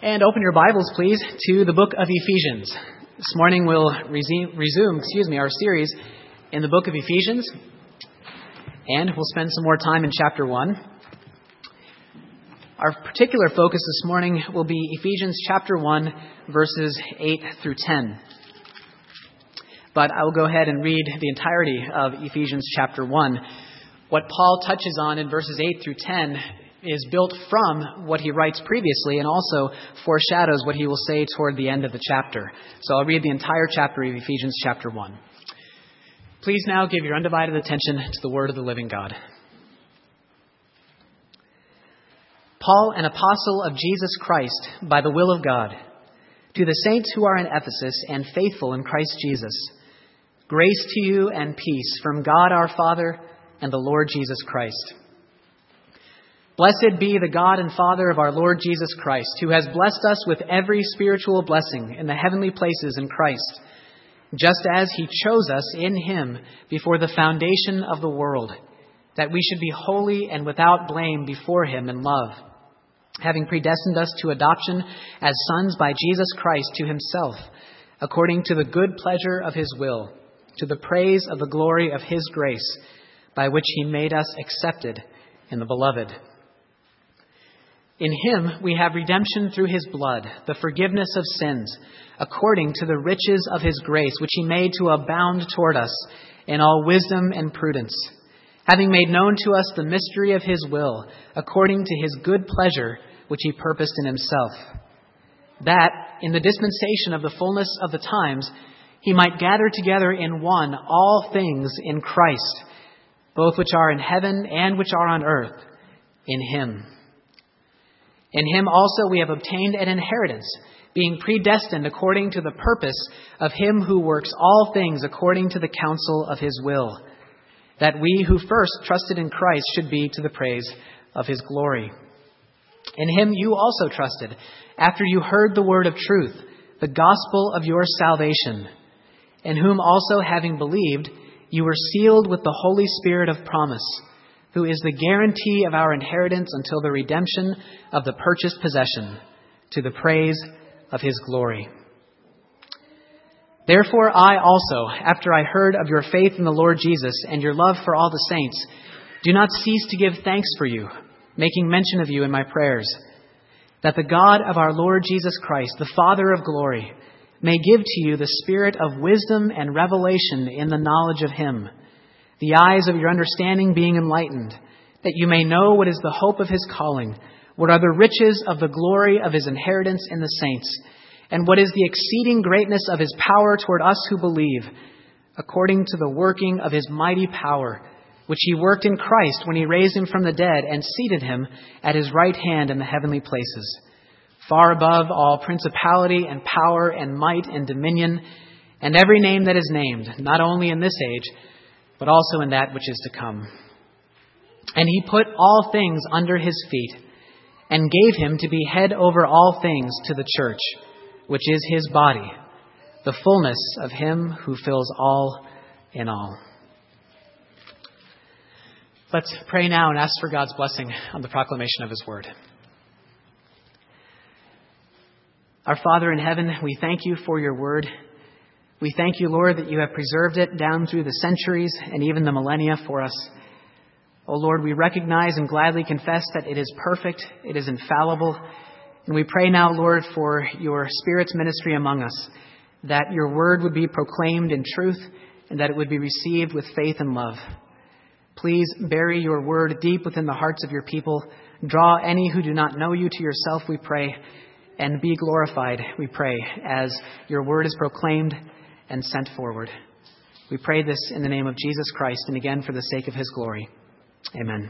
And open your Bibles, please, to the book of Ephesians. This morning we'll resume our series in the book of Ephesians, and we'll spend some more time in chapter 1. Our particular focus this morning will be Ephesians chapter 1, verses 8 through 10. But I will go ahead and read the entirety of Ephesians chapter 1. What Paul touches on in verses 8 through 10 is built from what he writes previously and also foreshadows what he will say toward the end of the chapter. So I'll read the entire chapter of Ephesians chapter 1. Please now give your undivided attention to the word of the living God. Paul, an apostle of Jesus Christ, by the will of God, to the saints who are in Ephesus and faithful in Christ Jesus, grace to you and peace from God our Father and the Lord Jesus Christ. Blessed be the God and Father of our Lord Jesus Christ, who has blessed us with every spiritual blessing in the heavenly places in Christ, just as he chose us in him before the foundation of the world, that we should be holy and without blame before him in love, having predestined us to adoption as sons by Jesus Christ to himself, according to the good pleasure of his will, to the praise of the glory of his grace, by which he made us accepted in the Beloved. In him we have redemption through his blood, the forgiveness of sins, according to the riches of his grace, which he made to abound toward us in all wisdom and prudence, having made known to us the mystery of his will, according to his good pleasure, which he purposed in himself, that in the dispensation of the fullness of the times he might gather together in one all things in Christ, both which are in heaven and which are on earth, in him. In him also we have obtained an inheritance, being predestined according to the purpose of him who works all things according to the counsel of his will, that we who first trusted in Christ should be to the praise of his glory. In him you also trusted, after you heard the word of truth, the gospel of your salvation, in whom also having believed, you were sealed with the Holy Spirit of promise, who is the guarantee of our inheritance until the redemption of the purchased possession, to the praise of his glory. Therefore I also, after I heard of your faith in the Lord Jesus and your love for all the saints, do not cease to give thanks for you, making mention of you in my prayers, that the God of our Lord Jesus Christ, the Father of glory, may give to you the spirit of wisdom and revelation in the knowledge of him, the eyes of your understanding being enlightened, that you may know what is the hope of his calling, what are the riches of the glory of his inheritance in the saints, and what is the exceeding greatness of his power toward us who believe, according to the working of his mighty power, which he worked in Christ when he raised him from the dead and seated him at his right hand in the heavenly places, far above all principality and power and might and dominion, and every name that is named, not only in this age, but also in that which is to come. And he put all things under his feet, and gave him to be head over all things to the church, which is his body, the fullness of him who fills all in all. Let's pray now and ask for God's blessing on the proclamation of his word. Our Father in heaven, we thank you for your word. We thank you, Lord, that you have preserved it down through the centuries and even the millennia for us. Oh, Lord, we recognize and gladly confess that it is perfect, it is infallible. And we pray now, Lord, for your Spirit's ministry among us, that your word would be proclaimed in truth and that it would be received with faith and love. Please bury your word deep within the hearts of your people. Draw any who do not know you to yourself, we pray, and be glorified, we pray, as your word is proclaimed and sent forward. We pray this in the name of Jesus Christ and again for the sake of his glory. Amen.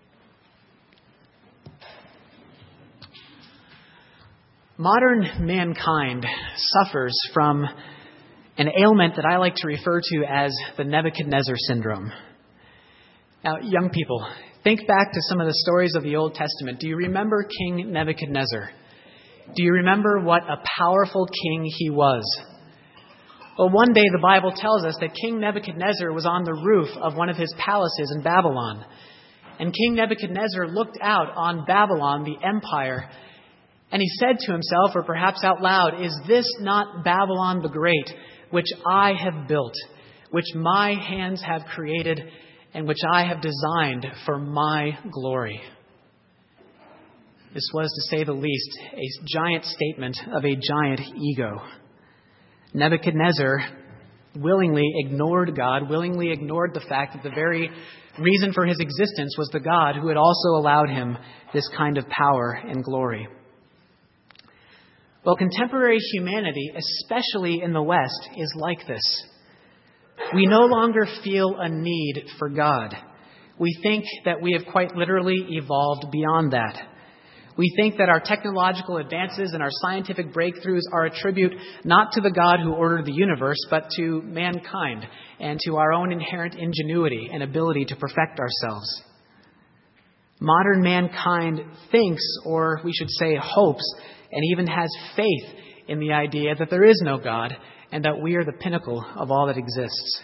Modern mankind suffers from an ailment that I like to refer to as the Nebuchadnezzar syndrome. Now, young people, think back to some of the stories of the Old Testament. Do you remember King Nebuchadnezzar? Do you remember what a powerful king he was? Well, one day the Bible tells us that King Nebuchadnezzar was on the roof of one of his palaces in Babylon. And King Nebuchadnezzar looked out on Babylon, the empire, And he said to himself, or perhaps out loud, "Is this not Babylon the Great, which I have built, which my hands have created, and which I have designed for my glory?" This was, to say the least, a giant statement of a giant ego. Nebuchadnezzar willingly ignored God, willingly ignored the fact that the very reason for his existence was the God who had also allowed him this kind of power and glory. Well, contemporary humanity, especially in the West, is like this. We no longer feel a need for God. We think that we have quite literally evolved beyond that. We think that our technological advances and our scientific breakthroughs are a tribute not to the God who ordered the universe, but to mankind and to our own inherent ingenuity and ability to perfect ourselves. Modern mankind thinks, or we should say hopes, and even has faith in the idea that there is no God and that we are the pinnacle of all that exists.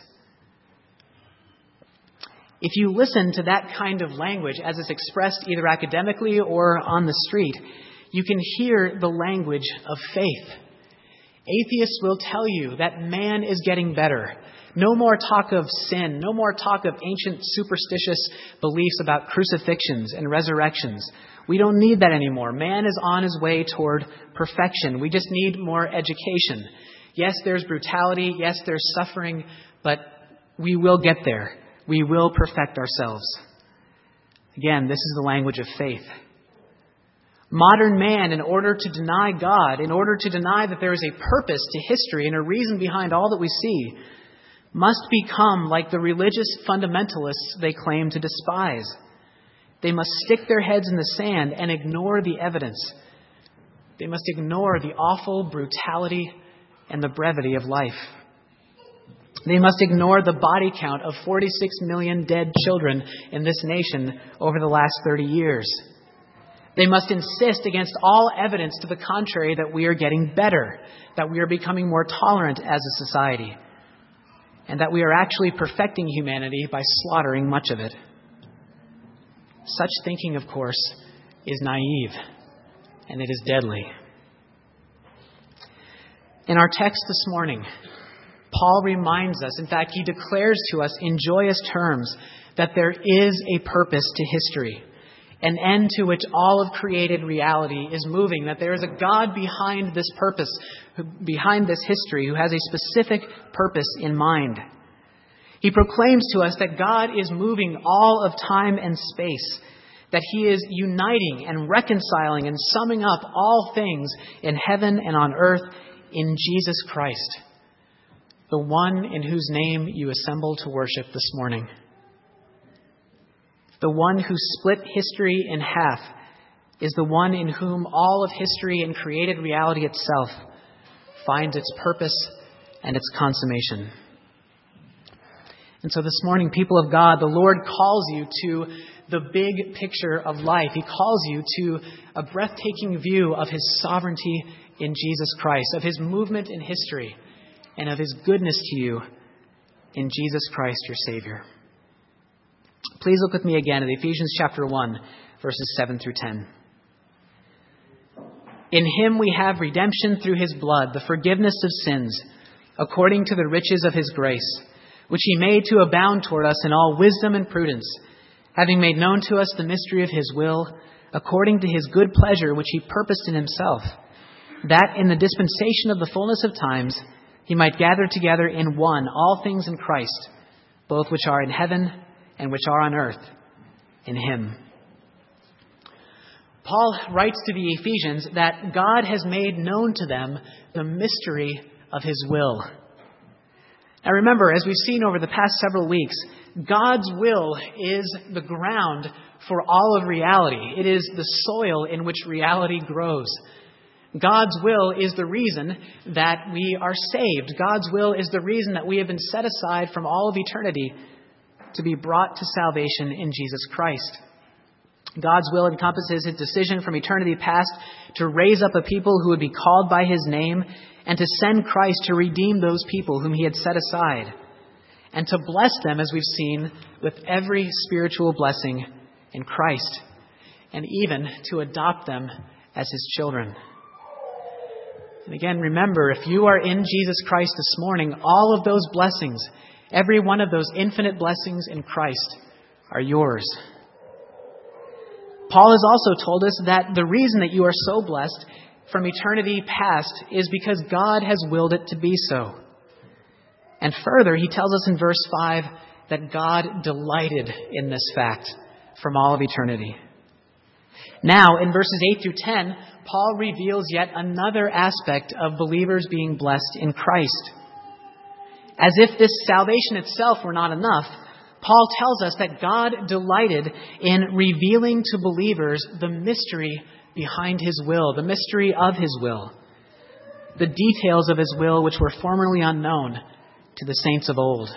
If you listen to that kind of language as it's expressed either academically or on the street, you can hear the language of faith. Atheists will tell you that man is getting better. No more talk of sin, no more talk of ancient superstitious beliefs about crucifixions and resurrections. We don't need that anymore. Man is on his way toward perfection. We just need more education. Yes, there's brutality. Yes, there's suffering, but we will get there. We will perfect ourselves. Again, this is the language of faith. Modern man, in order to deny God, in order to deny that there is a purpose to history and a reason behind all that we see, must become like the religious fundamentalists they claim to despise. They must stick their heads in the sand and ignore the evidence. They must ignore the awful brutality and the brevity of life. They must ignore the body count of 46 million dead children in this nation over the last 30 years. They must insist against all evidence to the contrary that we are getting better, that we are becoming more tolerant as a society, and that we are actually perfecting humanity by slaughtering much of it. Such thinking, of course, is naive, and it is deadly. In our text this morning, Paul reminds us, in fact, he declares to us in joyous terms that there is a purpose to history, an end to which all of created reality is moving, that there is a God behind this purpose, behind this history, who has a specific purpose in mind. He proclaims to us that God is moving all of time and space, that he is uniting and reconciling and summing up all things in heaven and on earth in Jesus Christ, the one in whose name you assemble to worship this morning. The one who split history in half is the one in whom all of history and created reality itself finds its purpose and its consummation. And so this morning, people of God, the Lord calls you to the big picture of life. He calls you to a breathtaking view of his sovereignty in Jesus Christ, of his movement in history, and of his goodness to you in Jesus Christ, your Savior. Please look with me again at Ephesians chapter 1, verses 7 through 10. In him we have redemption through his blood, the forgiveness of sins, according to the riches of his grace, which he made to abound toward us in all wisdom and prudence, having made known to us the mystery of his will, according to his good pleasure which he purposed in himself, that in the dispensation of the fullness of times he might gather together in one all things in Christ, both which are in heaven and which are on earth, in him. Paul writes to the Ephesians that God has made known to them the mystery of his will. Now remember, as we've seen over the past several weeks, God's will is the ground for all of reality. It is the soil in which reality grows. God's will is the reason that we are saved. God's will is the reason that we have been set aside from all of eternity to be brought to salvation in Jesus Christ. God's will encompasses his decision from eternity past to raise up a people who would be called by his name and to send Christ to redeem those people whom he had set aside and to bless them, as we've seen, with every spiritual blessing in Christ, and even to adopt them as his children. And again, remember, if you are in Jesus Christ this morning, all of those blessings, every one of those infinite blessings in Christ are yours. Paul has also told us that the reason that you are so blessed from eternity past is because God has willed it to be so. And further, he tells us in verse 5 that God delighted in this fact from all of eternity. Now, in verses 8 through 10, Paul reveals yet another aspect of believers being blessed in Christ. As if this salvation itself were not enough, Paul tells us that God delighted in revealing to believers the mystery behind his will, the mystery of his will, the details of his will which were formerly unknown to the saints of old.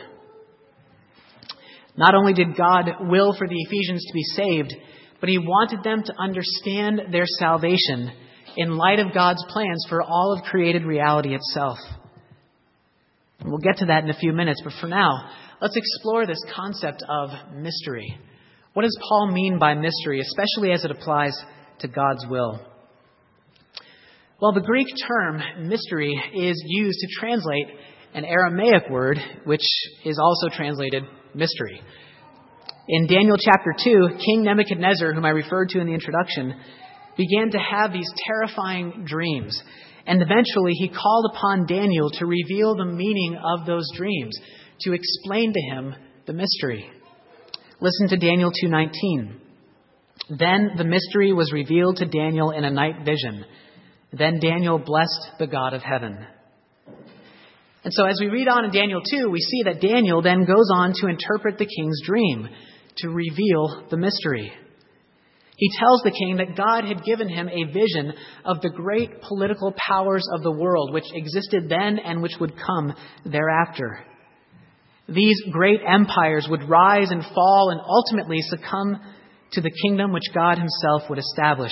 Not only did God will for the Ephesians to be saved, but he wanted them to understand their salvation in light of God's plans for all of created reality itself. And we'll get to that in a few minutes, but for now, let's explore this concept of mystery. What does Paul mean by mystery, especially as it applies to God's will? Well, the Greek term mystery is used to translate an Aramaic word, which is also translated mystery. In Daniel chapter 2, King Nebuchadnezzar, whom I referred to in the introduction, began to have these terrifying dreams. And eventually he called upon Daniel to reveal the meaning of those dreams, to explain to him the mystery. Listen to Daniel 2:19. Then the mystery was revealed to Daniel in a night vision. Then Daniel blessed the God of heaven. And so as we read on in Daniel 2, we see that Daniel then goes on to interpret the king's dream, to reveal the mystery. He tells the king that God had given him a vision of the great political powers of the world, which existed then and which would come thereafter. These great empires would rise and fall and ultimately succumb to the kingdom which God himself would establish.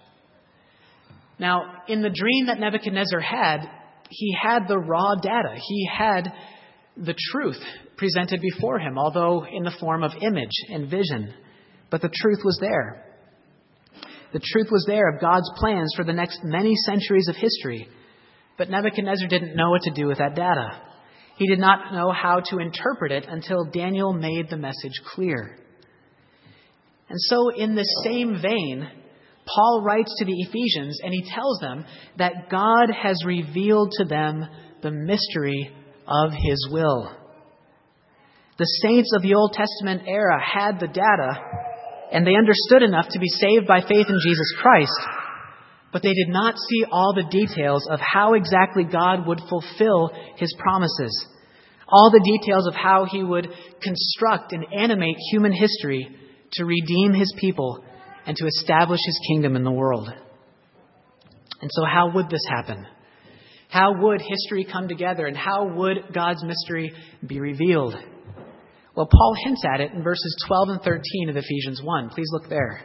Now, in the dream that Nebuchadnezzar had, he had the raw data. He had the truth presented before him, although in the form of image and vision. But the truth was there. The truth was there of God's plans for the next many centuries of history. But Nebuchadnezzar didn't know what to do with that data. He did not know how to interpret it until Daniel made the message clear. And so in the same vein, Paul writes to the Ephesians and he tells them that God has revealed to them the mystery of his will. The saints of the Old Testament era had the data and they understood enough to be saved by faith in Jesus Christ, but they did not see all the details of how exactly God would fulfill his promises, all the details of how he would construct and animate human history to redeem his people and to establish his kingdom in the world. And so how would this happen? How would history come together and how would God's mystery be revealed? Well, Paul hints at it in verses 12 and 13 of Ephesians 1. Please look there.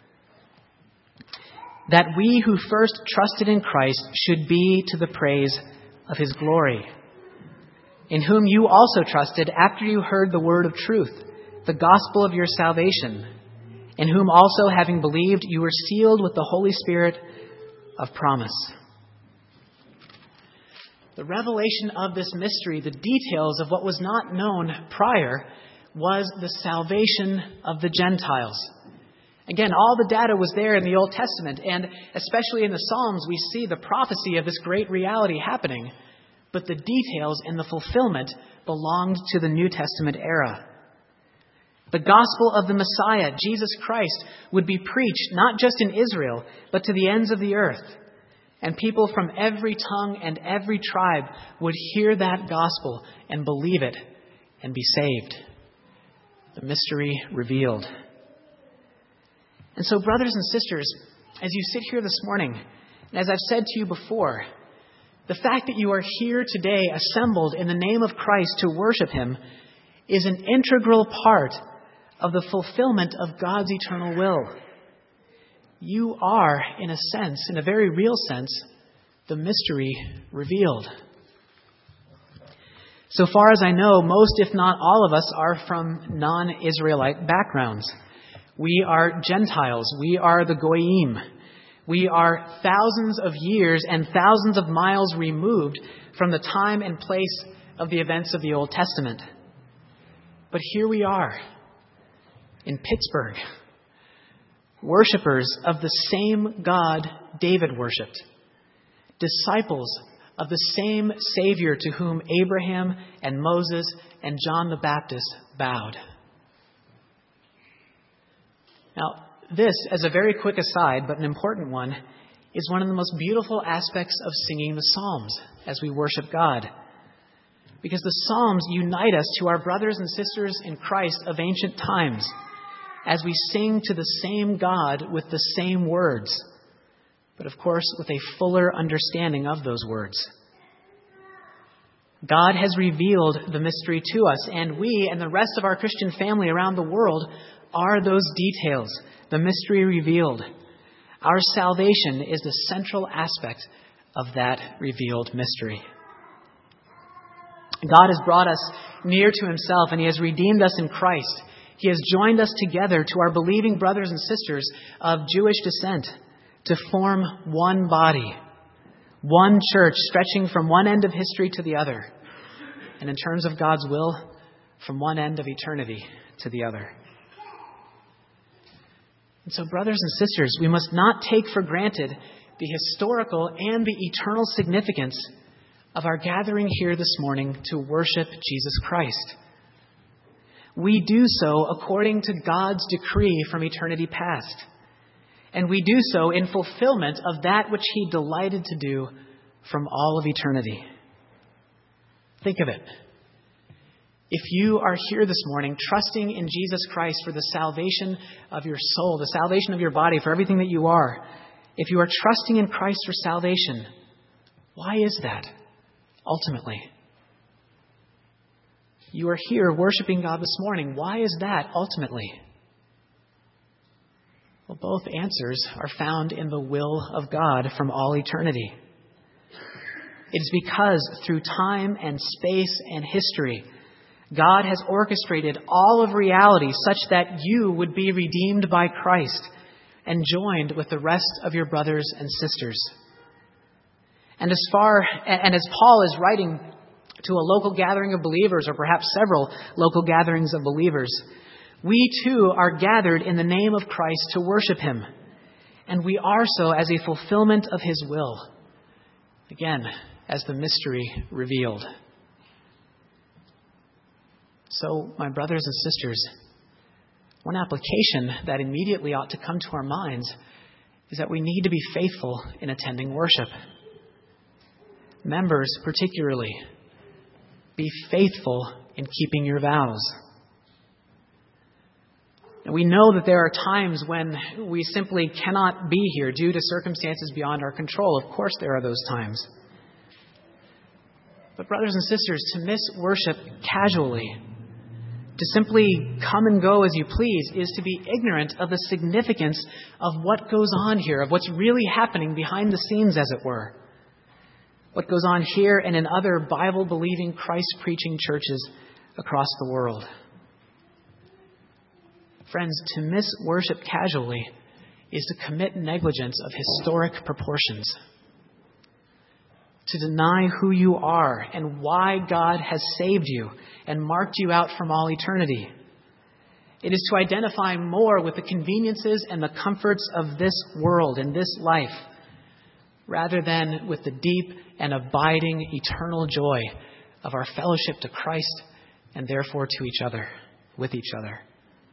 That we who first trusted in Christ should be to the praise of his glory, in whom you also trusted after you heard the word of truth, the gospel of your salvation, in whom also, having believed, you were sealed with the Holy Spirit of promise. The revelation of this mystery, the details of what was not known prior, was the salvation of the Gentiles. Again, all the data was there in the Old Testament, and especially in the Psalms, we see the prophecy of this great reality happening. But the details and the fulfillment belonged to the New Testament era. The gospel of the Messiah, Jesus Christ, would be preached not just in Israel, but to the ends of the earth. And people from every tongue and every tribe would hear that gospel and believe it and be saved. The mystery revealed. And so, brothers and sisters, as you sit here this morning, and as I've said to you before, the fact that you are here today assembled in the name of Christ to worship him is an integral part of the fulfillment of God's eternal will. You are, in a sense, in a very real sense, the mystery revealed. So far as I know, most, if not all of us, are from non-Israelite backgrounds. We are Gentiles. We are the Goyim. We are thousands of years and thousands of miles removed from the time and place of the events of the Old Testament. But here we are in Pittsburgh, worshipers of the same God David worshipped, disciples of the same Savior to whom Abraham and Moses and John the Baptist bowed. Now, this, as a very quick aside, but an important one, is one of the most beautiful aspects of singing the Psalms as we worship God. Because the Psalms unite us to our brothers and sisters in Christ of ancient times as we sing to the same God with the same words, but of course with a fuller understanding of those words. God has revealed the mystery to us, and we and the rest of our Christian family around the world are those details, the mystery revealed. Our salvation is the central aspect of that revealed mystery. God has brought us near to himself, and he has redeemed us in Christ. He has joined us together to our believing brothers and sisters of Jewish descent to form one body, one church stretching from one end of history to the other, and in terms of God's will, from one end of eternity to the other. And so, brothers and sisters, we must not take for granted the historical and the eternal significance of our gathering here this morning to worship Jesus Christ. We do so according to God's decree from eternity past. And we do so in fulfillment of that which he delighted to do from all of eternity. Think of it. If you are here this morning trusting in Jesus Christ for the salvation of your soul, the salvation of your body, for everything that you are, if you are trusting in Christ for salvation, why is that ultimately? You are here worshiping God this morning. Why is that ultimately? Well, both answers are found in the will of God from all eternity. It is because through time and space and history, God has orchestrated all of reality such that you would be redeemed by Christ and joined with the rest of your brothers and sisters. And as Paul is writing to a local gathering of believers, or perhaps several local gatherings of believers, we too are gathered in the name of Christ to worship him. And we are so as a fulfillment of his will. Again, as the mystery revealed. So, my brothers and sisters, one application that immediately ought to come to our minds is that we need to be faithful in attending worship. Members, particularly, be faithful in keeping your vows. And we know that there are times when we simply cannot be here due to circumstances beyond our control. Of course, there are those times. But brothers and sisters, to miss worship casually, to simply come and go as you please, is to be ignorant of the significance of what goes on here, of what's really happening behind the scenes, as it were. What goes on here and in other Bible-believing, Christ-preaching churches across the world. Friends, to miss worship casually is to commit negligence of historic proportions. To deny who you are and why God has saved you and marked you out from all eternity. It is to identify more with the conveniences and the comforts of this world and this life, rather than with the deep and abiding eternal joy of our fellowship to Christ and therefore to each other, with each other.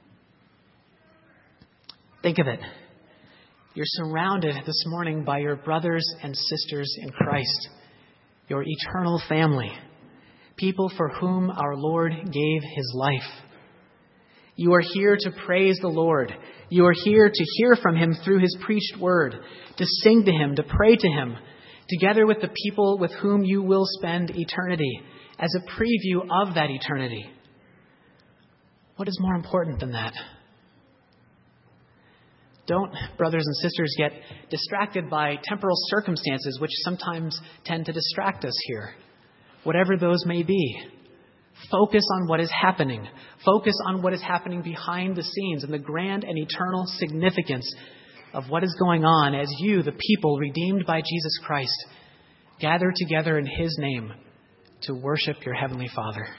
Think of it. You're surrounded this morning by your brothers and sisters in Christ, your eternal family, people for whom our Lord gave his life. You are here to praise the Lord. You are here to hear from him through his preached word, to sing to him, to pray to him, together with the people with whom you will spend eternity, as a preview of that eternity. What is more important than that? Don't, brothers and sisters, get distracted by temporal circumstances which sometimes tend to distract us here, whatever those may be. Focus on what is happening. Focus on what is happening behind the scenes and the grand and eternal significance of what is going on as you, the people redeemed by Jesus Christ, gather together in His name to worship your Heavenly Father.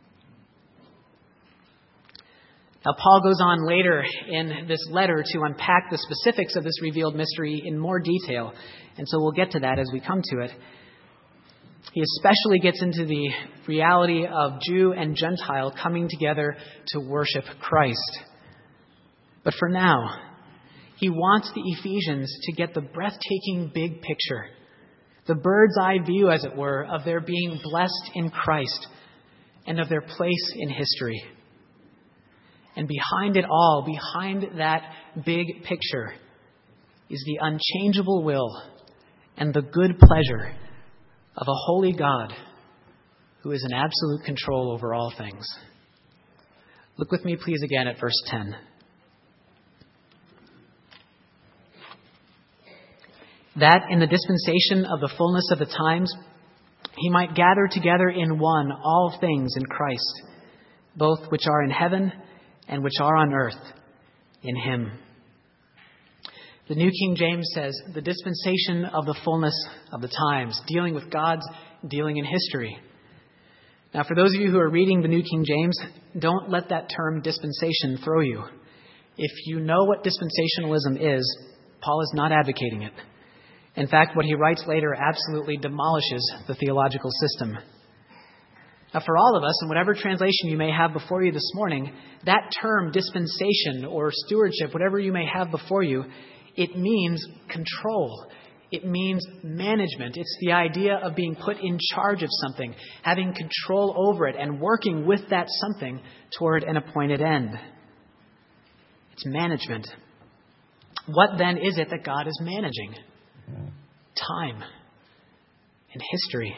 Now, Paul goes on later in this letter to unpack the specifics of this revealed mystery in more detail, and so we'll get to that as we come to it. He especially gets into the reality of Jew and Gentile coming together to worship Christ. But for now, he wants the Ephesians to get the breathtaking big picture, the bird's eye view, as it were, of their being blessed in Christ and of their place in history. And behind it all, behind that big picture, is the unchangeable will and the good pleasure of a holy God who is in absolute control over all things. Look with me, please, again at verse 10. That in the dispensation of the fullness of the times, he might gather together in one all things in Christ, both which are in heaven and which are on earth in him. The New King James says, the dispensation of the fullness of the times, dealing with God's dealing in history. Now, for those of you who are reading the New King James, don't let that term dispensation throw you. If you know what dispensationalism is, Paul is not advocating it. In fact, what he writes later absolutely demolishes the theological system. Now, for all of us, in whatever translation you may have before you this morning, that term dispensation or stewardship, whatever you may have before you, it means control. It means management. It's the idea of being put in charge of something, having control over it, and working with that something toward an appointed end. It's management. What then is it that God is managing? Time and history.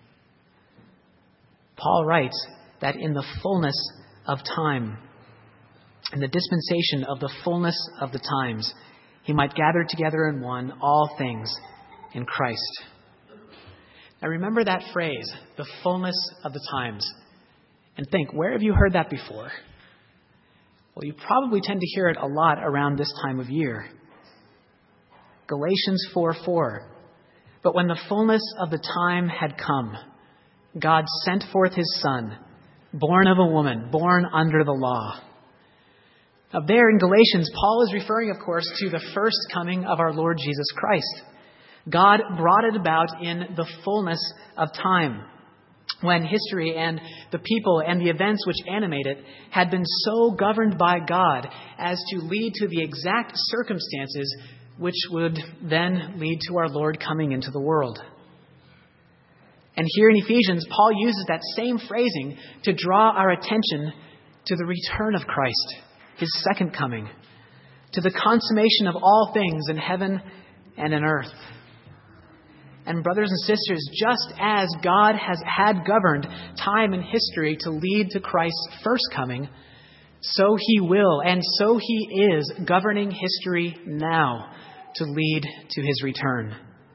Paul writes that in the fullness of time, in the dispensation of the fullness of the times, he might gather together in one all things in Christ. Now remember that phrase, the fullness of the times. And think, where have you heard that before? Well, you probably tend to hear it a lot around this time of year. Galatians 4:4. But when the fullness of the time had come, God sent forth his Son, born of a woman, born under the law. Now there in Galatians, Paul is referring, of course, to the first coming of our Lord Jesus Christ. God brought it about in the fullness of time, when history and the people and the events which animate it had been so governed by God as to lead to the exact circumstances which would then lead to our Lord coming into the world. And here in Ephesians, Paul uses that same phrasing to draw our attention to the return of Christ, his second coming, to the consummation of all things in heaven and in earth. And brothers and sisters, just as God had governed time and history to lead to Christ's first coming, so he will and so he is governing history now to lead to his return.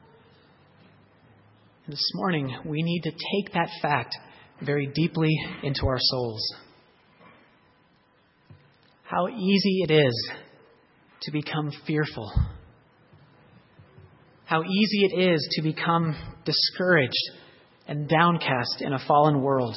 This morning, we need to take that fact very deeply into our souls. How easy it is to become fearful. How easy it is to become discouraged and downcast in a fallen world.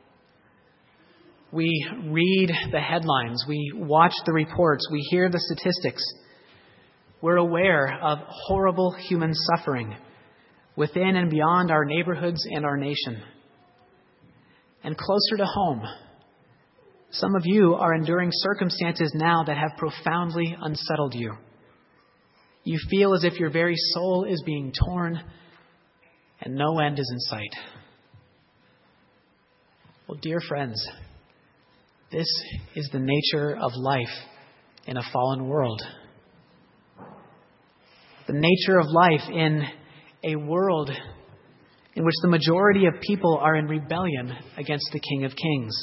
We read the headlines, we watch the reports, we hear the statistics. We're aware of horrible human suffering within and beyond our neighborhoods and our nation. And closer to home, some of you are enduring circumstances now that have profoundly unsettled you. You feel as if your very soul is being torn and no end is in sight. Well, dear friends, this is the nature of life in a fallen world. The nature of life in a world in which the majority of people are in rebellion against the King of Kings.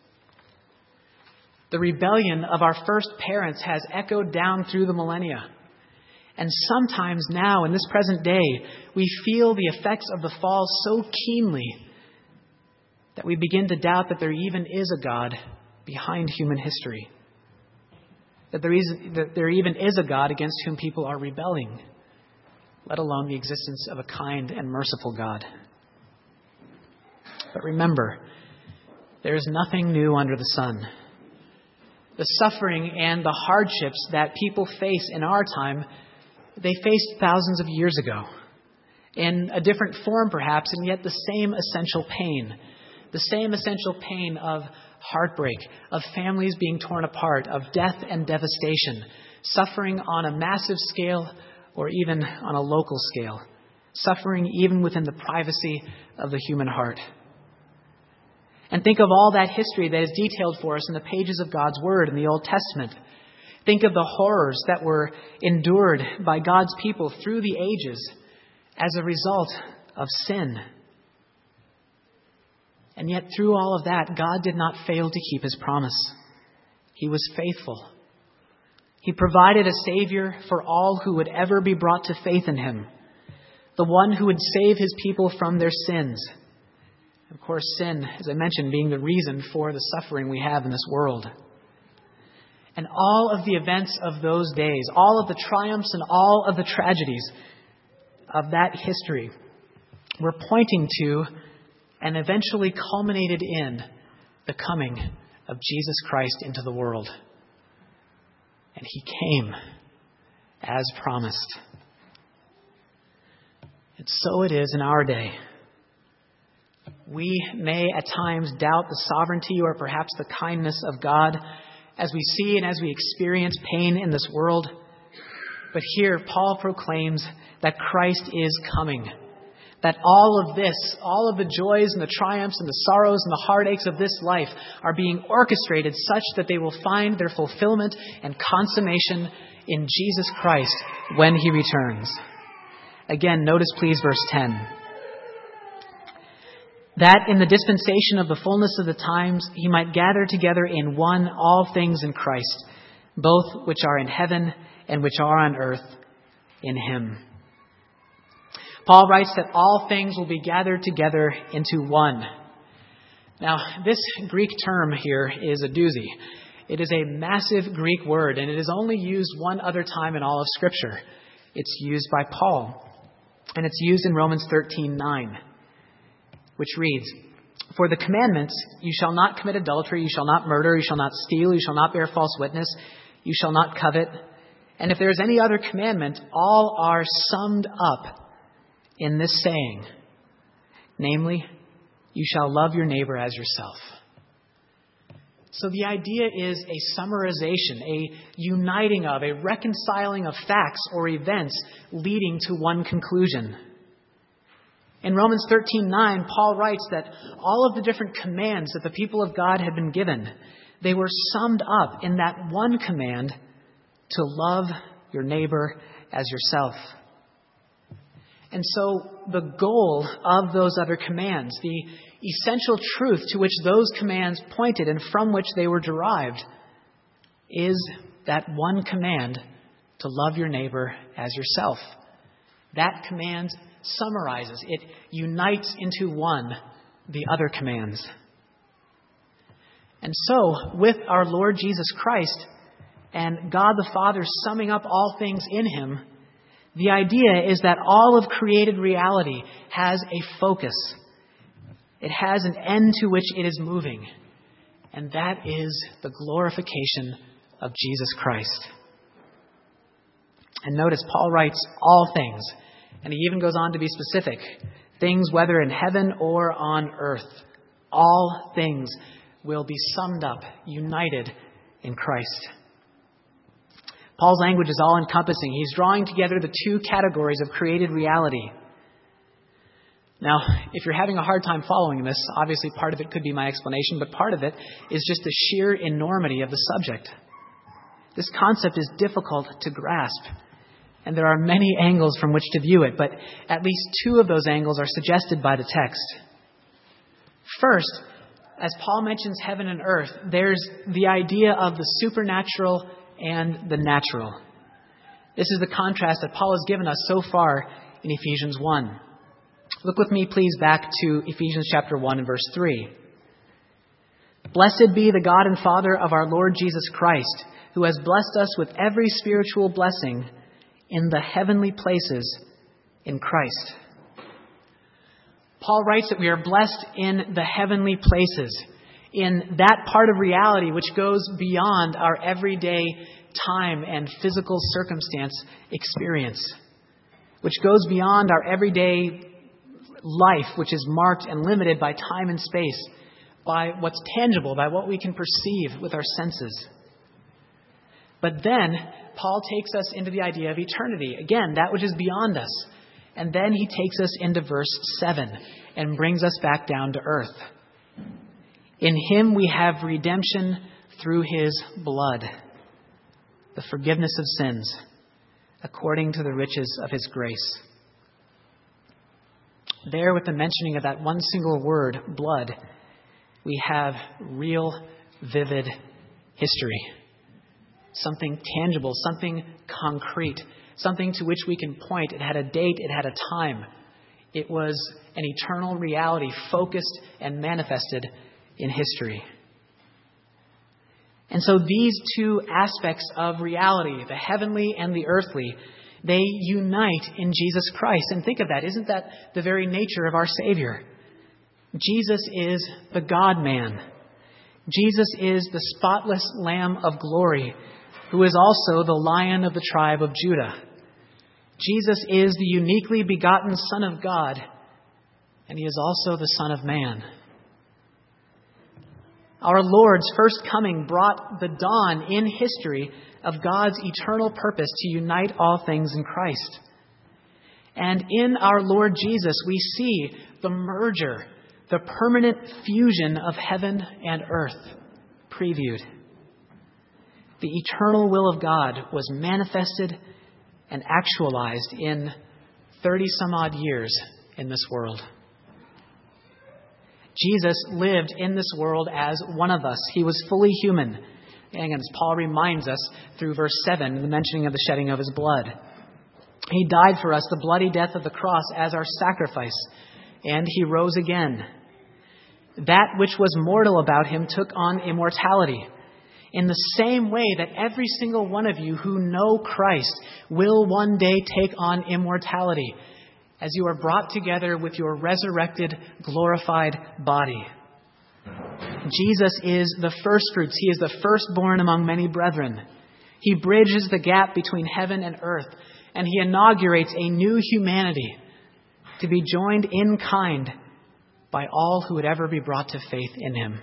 The rebellion of our first parents has echoed down through the millennia. And sometimes now, in this present day, we feel the effects of the fall so keenly that we begin to doubt that there even is a God behind human history. that there even is a God against whom people are rebelling, let alone the existence of a kind and merciful God. But remember, there is nothing new under the sun. The suffering and the hardships that people face in our time, they faced thousands of years ago. In a different form, perhaps, and yet the same essential pain. The same essential pain of heartbreak, of families being torn apart, of death and devastation, suffering on a massive scale or even on a local scale, suffering even within the privacy of the human heart. And think of all that history that is detailed for us in the pages of God's Word in the Old Testament. Think of the horrors that were endured by God's people through the ages as a result of sin. And yet through all of that, God did not fail to keep His promise. He was faithful. He provided a Savior for all who would ever be brought to faith in Him, the one who would save His people from their sins. Of course, sin, as I mentioned, being the reason for the suffering we have in this world. And all of the events of those days, all of the triumphs and all of the tragedies of that history were pointing to and eventually culminated in the coming of Jesus Christ into the world. And He came as promised. And so it is in our day. We may at times doubt the sovereignty or perhaps the kindness of God as we see and as we experience pain in this world. But here Paul proclaims that Christ is coming. That all of this, all of the joys and the triumphs and the sorrows and the heartaches of this life are being orchestrated such that they will find their fulfillment and consummation in Jesus Christ when He returns. Again, notice please verse 10. That in the dispensation of the fullness of the times He might gather together in one all things in Christ, both which are in heaven and which are on earth in Him. Paul writes that all things will be gathered together into one. Now, this Greek term here is a doozy. It is a massive Greek word, and it is only used one other time in all of Scripture. It's used by Paul, and it's used in Romans 13:9, which reads, "For the commandments, you shall not commit adultery, you shall not murder, you shall not steal, you shall not bear false witness, you shall not covet. And if there is any other commandment, all are summed up in this saying, namely, you shall love your neighbor as yourself." So the idea is a summarization, a uniting of, a reconciling of facts or events leading to one conclusion. In Romans 13:9, Paul writes that all of the different commands that the people of God had been given, they were summed up in that one command to love your neighbor as yourself. And so the goal of those other commands, the essential truth to which those commands pointed and from which they were derived, is that one command to love your neighbor as yourself. That command summarizes, it unites into one the other commands. And so, with our Lord Jesus Christ and God the Father summing up all things in Him, the idea is that all of created reality has a focus. It has an end to which it is moving. And that is the glorification of Jesus Christ. And notice Paul writes all things. And he even goes on to be specific. Things whether in heaven or on earth. All things will be summed up, united in Christ. Paul's language is all-encompassing. He's drawing together the two categories of created reality. Now, if you're having a hard time following this, obviously part of it could be my explanation, but part of it is just the sheer enormity of the subject. This concept is difficult to grasp, and there are many angles from which to view it, but at least two of those angles are suggested by the text. First, as Paul mentions heaven and earth, there's the idea of the supernatural and the natural. This is the contrast that Paul has given us so far in Ephesians 1. Look with me, please, back to Ephesians chapter 1 and verse 3. "Blessed be the God and Father of our Lord Jesus Christ, who has blessed us with every spiritual blessing in the heavenly places in Christ. Paul writes that we are blessed in the heavenly places, in that part of reality which goes beyond our everyday time and physical circumstance experience, which goes beyond our everyday life, which is marked and limited by time and space, by what's tangible, by what we can perceive with our senses. But then Paul takes us into the idea of eternity. Again, that which is beyond us. And then he takes us into verse 7 and brings us back down to earth. In him we have redemption through his blood, the forgiveness of sins, according to the riches of his grace. There, with the mentioning of that one single word, blood, we have real, vivid history. Something tangible, something concrete, something to which we can point. It had a date, it had a time. It was an eternal reality focused and manifested in history. And so these two aspects of reality, the heavenly and the earthly, they unite in Jesus Christ. And think of that. Isn't that the very nature of our Savior? Jesus is the God-man. Jesus is the spotless Lamb of glory, who is also the Lion of the tribe of Judah. Jesus is the uniquely begotten Son of God, and he is also the Son of Man. Our Lord's first coming brought the dawn in history of God's eternal purpose to unite all things in Christ. And in our Lord Jesus, we see the merger, the permanent fusion of heaven and earth previewed. The eternal will of God was manifested and actualized in 30-some-odd years in this world. Jesus lived in this world as one of us. He was fully human. And as Paul reminds us through verse 7, the mentioning of the shedding of his blood. He died for us the bloody death of the cross as our sacrifice, and he rose again. That which was mortal about him took on immortality. In the same way that every single one of you who know Christ will one day take on immortality, as you are brought together with your resurrected, glorified body. Jesus is the firstfruits. He is the firstborn among many brethren. He bridges the gap between heaven and earth, and he inaugurates a new humanity to be joined in kind by all who would ever be brought to faith in him.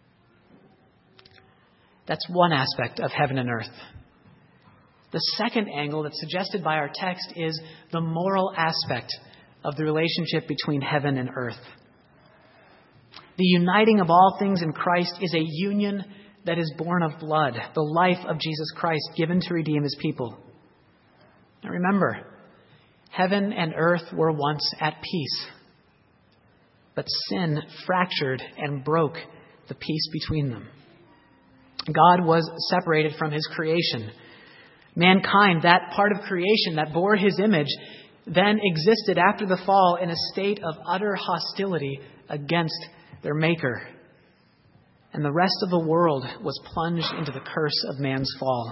That's one aspect of heaven and earth. The second angle that's suggested by our text is the moral aspect of the relationship between heaven and earth. The uniting of all things in Christ is a union that is born of blood, the life of Jesus Christ given to redeem his people. Now remember, heaven and earth were once at peace, but sin fractured and broke the peace between them. God was separated from his creation. Mankind, that part of creation that bore his image, then existed after the fall in a state of utter hostility against their Maker. And the rest of the world was plunged into the curse of man's fall.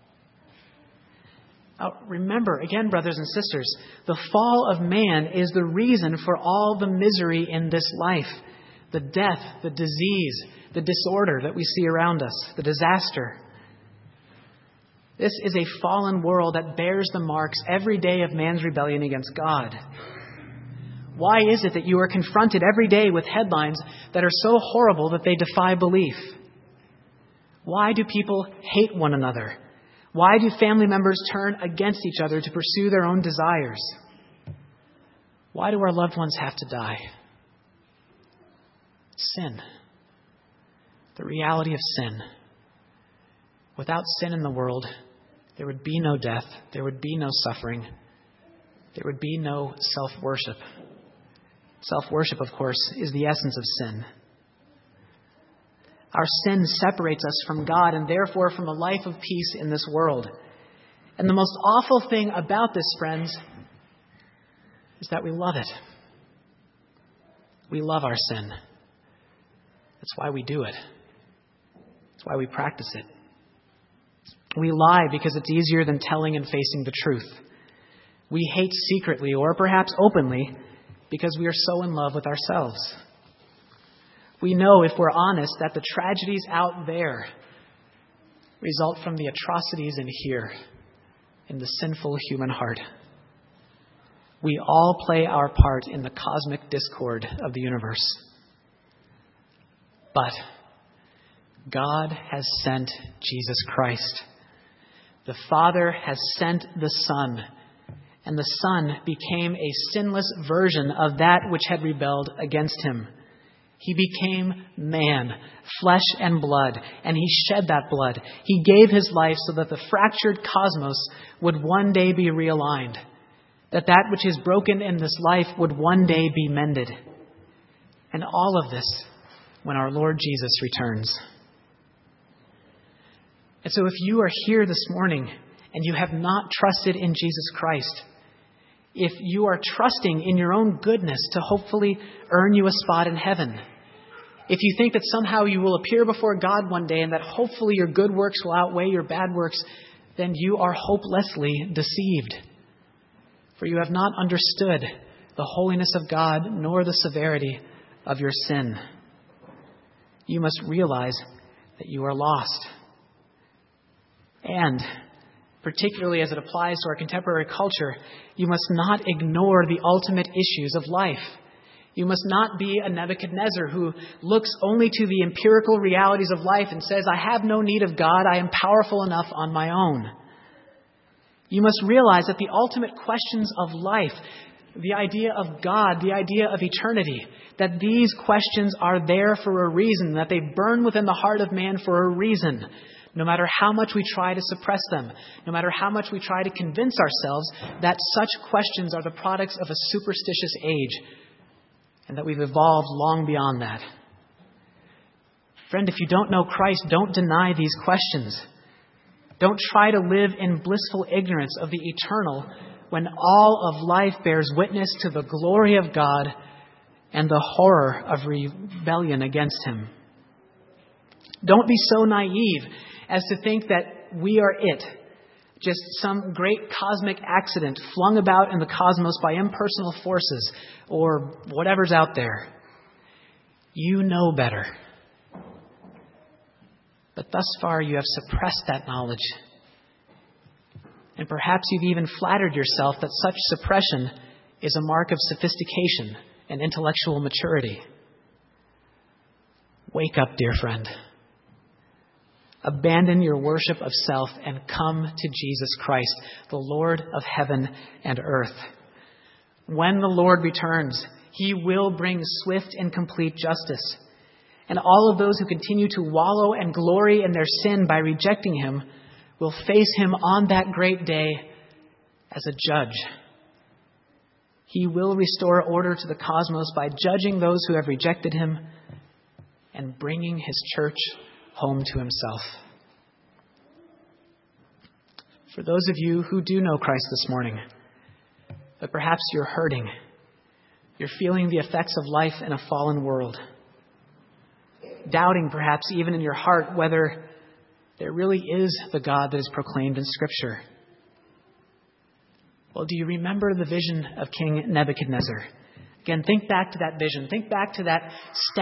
Remember, again, brothers and sisters, the fall of man is the reason for all the misery in this life. The death, the disease, the disorder that we see around us, the disaster. This is a fallen world that bears the marks every day of man's rebellion against God. Why is it that you are confronted every day with headlines that are so horrible that they defy belief? Why do people hate one another? Why do family members turn against each other to pursue their own desires? Why do our loved ones have to die? Sin. The reality of sin. Without sin in the world, there would be no death, there would be no suffering, there would be no self-worship. Self-worship, of course, is the essence of sin. Our sin separates us from God and therefore from a life of peace in this world. And the most awful thing about this, friends, is that we love it. We love our sin. That's why we do it. That's why we practice it. We lie because it's easier than telling and facing the truth. We hate secretly or perhaps openly because we are so in love with ourselves. We know, if we're honest, that the tragedies out there result from the atrocities in here, in the sinful human heart. We all play our part in the cosmic discord of the universe. But God has sent Jesus Christ. The Father has sent the Son, and the Son became a sinless version of that which had rebelled against him. He became man, flesh and blood, and he shed that blood. He gave his life so that the fractured cosmos would one day be realigned, that which is broken in this life would one day be mended. And all of this when our Lord Jesus returns. And so if you are here this morning and you have not trusted in Jesus Christ, if you are trusting in your own goodness to hopefully earn you a spot in heaven, if you think that somehow you will appear before God one day and that hopefully your good works will outweigh your bad works, then you are hopelessly deceived. For you have not understood the holiness of God nor the severity of your sin. You must realize that you are lost. And, particularly as it applies to our contemporary culture, you must not ignore the ultimate issues of life. You must not be a Nebuchadnezzar who looks only to the empirical realities of life and says, I have no need of God, I am powerful enough on my own. You must realize that the ultimate questions of life, the idea of God, the idea of eternity, that these questions are there for a reason, that they burn within the heart of man for a reason. No matter how much we try to suppress them, no matter how much we try to convince ourselves that such questions are the products of a superstitious age and that we've evolved long beyond that. Friend, if you don't know Christ, don't deny these questions. Don't try to live in blissful ignorance of the eternal when all of life bears witness to the glory of God and the horror of rebellion against him. Don't be so naive as to think that we are it, just some great cosmic accident flung about in the cosmos by impersonal forces or whatever's out there. You know better. But thus far you have suppressed that knowledge. And perhaps you've even flattered yourself that such suppression is a mark of sophistication and intellectual maturity. Wake up, dear friend. Abandon your worship of self and come to Jesus Christ, the Lord of heaven and earth. When the Lord returns, he will bring swift and complete justice. And all of those who continue to wallow and glory in their sin by rejecting him will face him on that great day as a judge. He will restore order to the cosmos by judging those who have rejected him and bringing his church home to himself. For those of you who do know Christ this morning, but perhaps you're hurting, you're feeling the effects of life in a fallen world, doubting perhaps even in your heart whether there really is the God that is proclaimed in Scripture. Well, do you remember the vision of King Nebuchadnezzar? Again, think back to that vision. Think back to that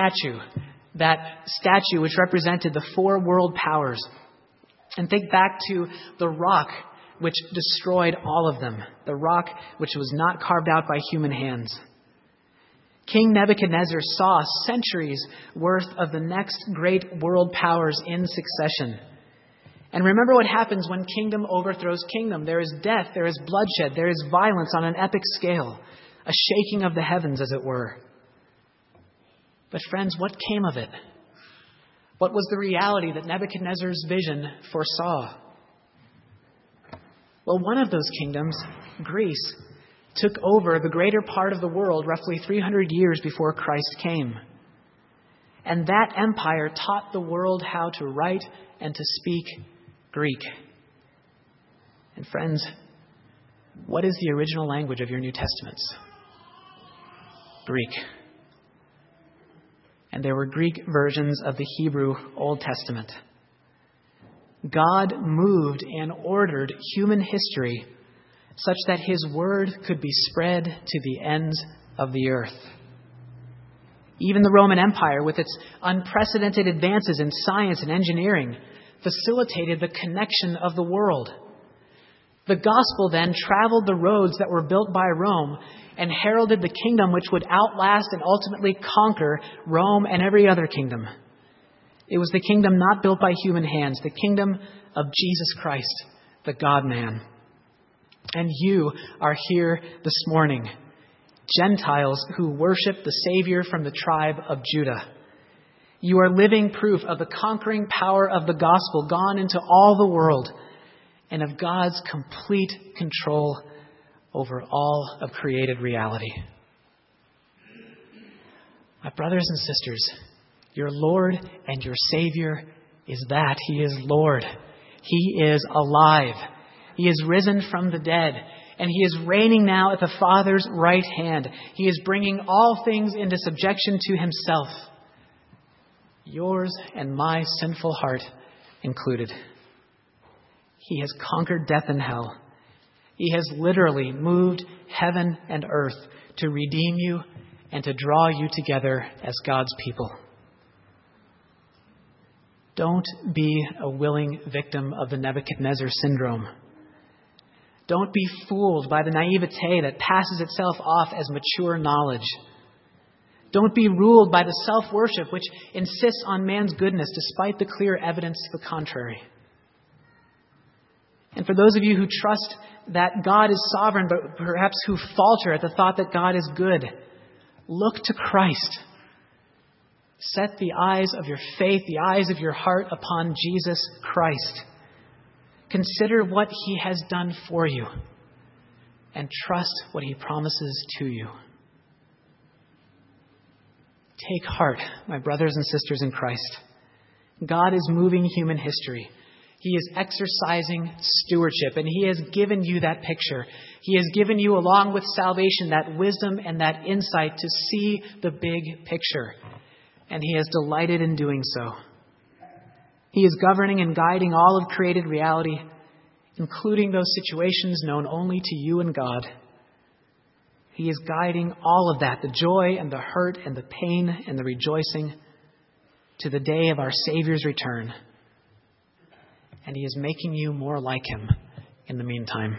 statue which represented the four world powers. And think back to the rock which destroyed all of them, the rock which was not carved out by human hands. King Nebuchadnezzar saw centuries worth of the next great world powers in succession. And remember what happens when kingdom overthrows kingdom. There is death, there is bloodshed, there is violence on an epic scale, a shaking of the heavens, as it were. But friends, what came of it? What was the reality that Nebuchadnezzar's vision foresaw? Well, one of those kingdoms, Greece, took over the greater part of the world roughly 300 years before Christ came. And that empire taught the world how to write and to speak Greek. And friends, what is the original language of your New Testaments? Greek. And there were Greek versions of the Hebrew Old Testament. God moved and ordered human history such that his word could be spread to the ends of the earth. Even the Roman Empire, with its unprecedented advances in science and engineering, facilitated the connection of the world. The gospel then traveled the roads that were built by Rome and heralded the kingdom which would outlast and ultimately conquer Rome and every other kingdom. It was the kingdom not built by human hands, the kingdom of Jesus Christ, the God-man. And you are here this morning, Gentiles who worship the Savior from the tribe of Judah. You are living proof of the conquering power of the gospel gone into all the world and of God's complete control over all of created reality. My brothers and sisters, your Lord and your Savior is that. He is Lord. He is alive. He is risen from the dead, and he is reigning now at the Father's right hand. He is bringing all things into subjection to himself, yours and my sinful heart included. He has conquered death and hell. He has literally moved heaven and earth to redeem you and to draw you together as God's people. Don't be a willing victim of the Nebuchadnezzar syndrome. Don't be fooled by the naivete that passes itself off as mature knowledge. Don't be ruled by the self-worship which insists on man's goodness despite the clear evidence to the contrary. And for those of you who trust that God is sovereign, but perhaps who falter at the thought that God is good, look to Christ. Set the eyes of your faith, the eyes of your heart upon Jesus Christ. Consider what he has done for you and trust what he promises to you. Take heart, my brothers and sisters in Christ. God is moving human history. He is exercising stewardship, and he has given you that picture. He has given you, along with salvation, that wisdom and that insight to see the big picture, and he has delighted in doing so. He is governing and guiding all of created reality, including those situations known only to you and God. He is guiding all of that, the joy and the hurt and the pain and the rejoicing, to the day of our Savior's return. And he is making you more like him in the meantime.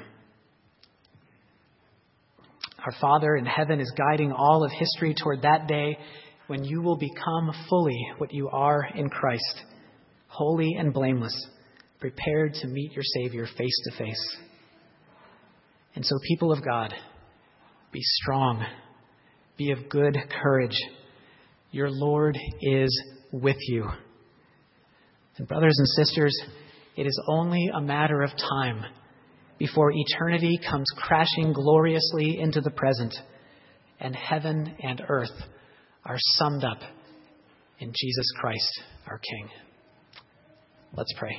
Our Father in heaven is guiding all of history toward that day when you will become fully what you are in Christ, holy and blameless, prepared to meet your Savior face to face. And so, people of God, be strong, be of good courage. Your Lord is with you. And brothers and sisters, it is only a matter of time before eternity comes crashing gloriously into the present, and heaven and earth are summed up in Jesus Christ, our King. Let's pray.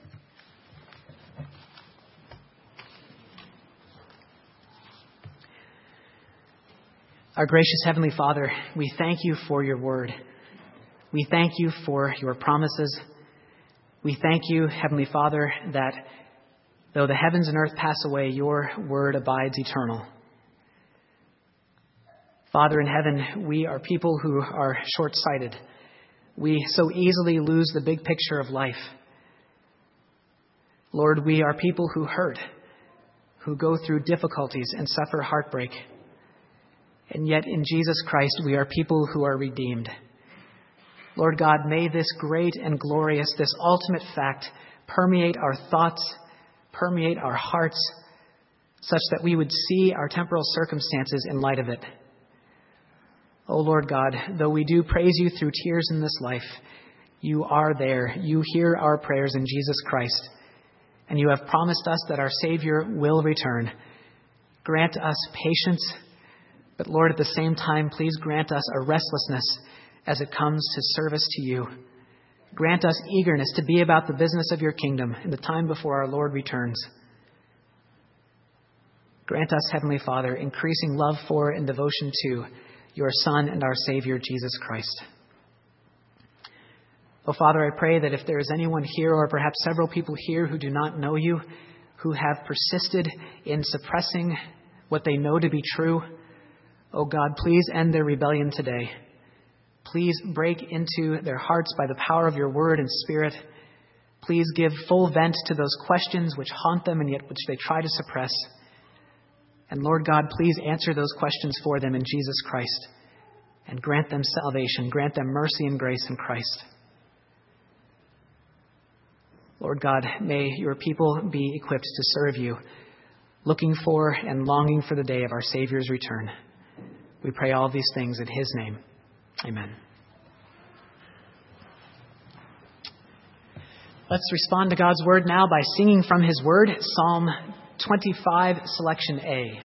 Our gracious Heavenly Father, we thank you for your word. We thank you for your promises. We thank you, Heavenly Father, that though the heavens and earth pass away, your word abides eternal. Father in heaven, we are people who are short-sighted. We so easily lose the big picture of life. Lord, we are people who hurt, who go through difficulties and suffer heartbreak. And yet in Jesus Christ, we are people who are redeemed. Lord God, may this great and glorious, this ultimate fact permeate our thoughts, permeate our hearts, such that we would see our temporal circumstances in light of it. Oh Lord God, though we do praise you through tears in this life, you are there. You hear our prayers in Jesus Christ, and you have promised us that our Savior will return. Grant us patience, but Lord, at the same time, please grant us a restlessness as it comes to service to you. Grant us eagerness to be about the business of your kingdom in the time before our Lord returns. Grant us, Heavenly Father, increasing love for and devotion to your Son and our Savior, Jesus Christ. Oh, Father, I pray that if there is anyone here, or perhaps several people here who do not know you, who have persisted in suppressing what they know to be true, oh God, please end their rebellion today. Please break into their hearts by the power of your word and spirit. Please give full vent to those questions which haunt them and yet which they try to suppress. And Lord God, please answer those questions for them in Jesus Christ and grant them salvation, grant them mercy and grace in Christ. Lord God, may your people be equipped to serve you, looking for and longing for the day of our Savior's return. We pray all these things in his name. Amen. Let's respond to God's word now by singing from his word, Psalm 25, selection A.